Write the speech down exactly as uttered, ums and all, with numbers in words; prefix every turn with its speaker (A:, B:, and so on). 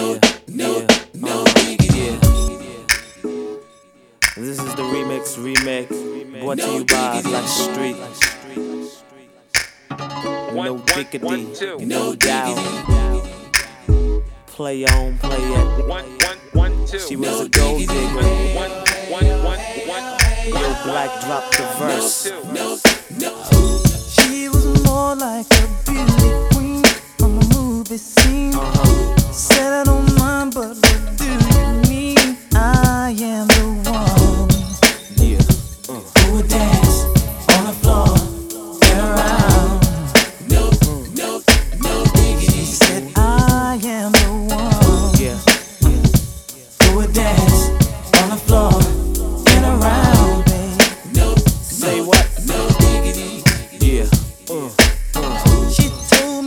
A: no, no, no, yeah. This is the remix, remix, brought to you by Black Street. No diggity, no doubt. Play on, play it. She was a gold digger. Yo, Black dropped the verse.
B: She was more like a beauty